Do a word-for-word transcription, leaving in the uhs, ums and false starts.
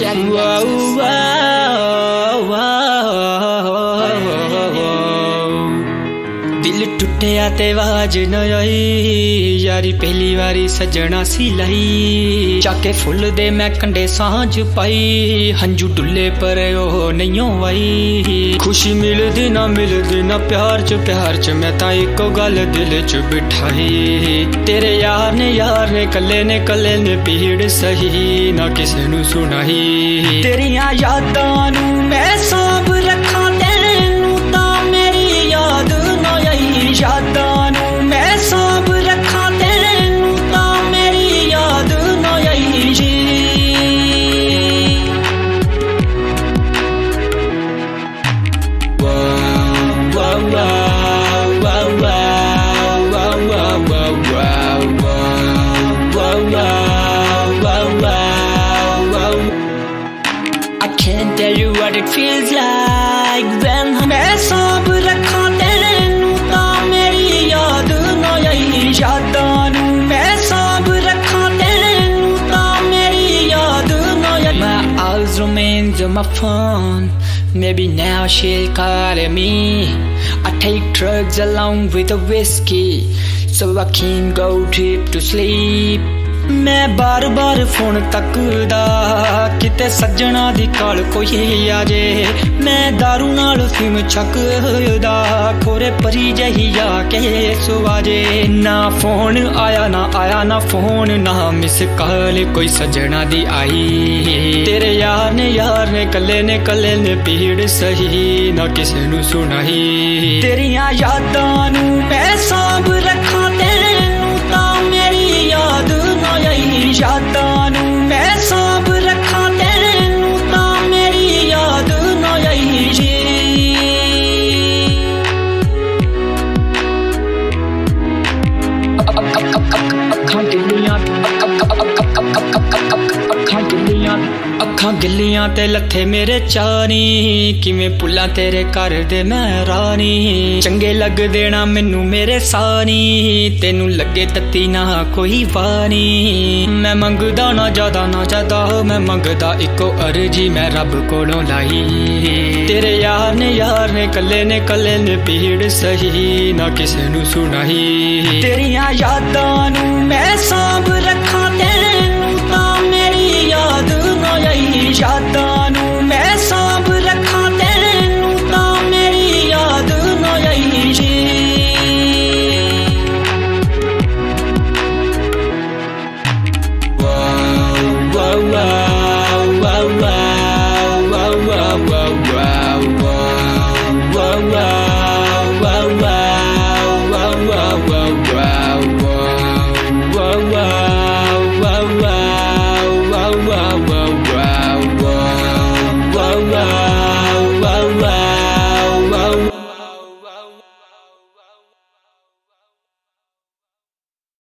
दिल टुटिया ते आवाज न आई यारी पहली बारी सजना सी लाई चाके फुल दे मैं कंडे सांझ पाई हंजू डुले पर ओ नहीं आई खुशी मिलदी ना मिलदी ना प्यार च प्यार च मैं तां इको गल दिल च बिठाई तेरे यार ने यार ने कल्ले ने कल्ले ने पीड़ सही ना किसे नू सुनाई तेरियां यादां नू मैं सांभ रखां तैनू तां मेरी याद ना आई यादां नू मैं सांभ रखां तैनू तां मेरी याद ना आई जी वाह वाह वाह वाह I can't tell you what it feels like when मैं सांभ रखां तैनू तां मेरी याद ना आई यादां नू मैं सांभ रखां तैनू तां मेरी याद ना आई My eyes remains on my phone maybe now she'll call me I take drugs along with the whiskey so I can't go deep to sleep मैं बार बार फोन तकदा किते सज्जना दी काल कोई आ जे मैं दारू नाल फिम छकदा खोरे परी जही आके सुआ जे ना फोन आया ना आया ना फोन ना मिस कॉल कोई सज्जना दी आई तेरे यार ने यार ने कल्ले ने कल्ले ने पीड़ सही ना किसे नू सुनाई तेरियां यादां नू मैं सांभ रखां तैनू तां मेरी याद ना आई यादां नू मैं सांभ रखां तैनू तां मेरी याद ना आई जी अखां गिल्लियां अखां गिल्लियां अखां गिल्लियां ते लथे मेरे चानी किवें पुल्लां तेरे घर दे मैं रानी चंगे लग देना मैनू मेरे सानी तेनू लगे तत्ती ना कोई वानी मैं मंगदा ना ज्यादा ना ज्यादा मैं मंगदा इको अर्जी मैं रब कोलों लाई तेरे यार ने यार ने कल्ले ने कल्ले ने पीड़ सही ना किसे नू सुनाई तेरियां यादां नू मैं सांभ रखां तैनू तां मेरी याद ना आई यादां नू मैं सांभ रखां तैनू तां मेरी याद ना आई जी वाह वाह वाह वाह वाह वाह वाह वाह वाह वाह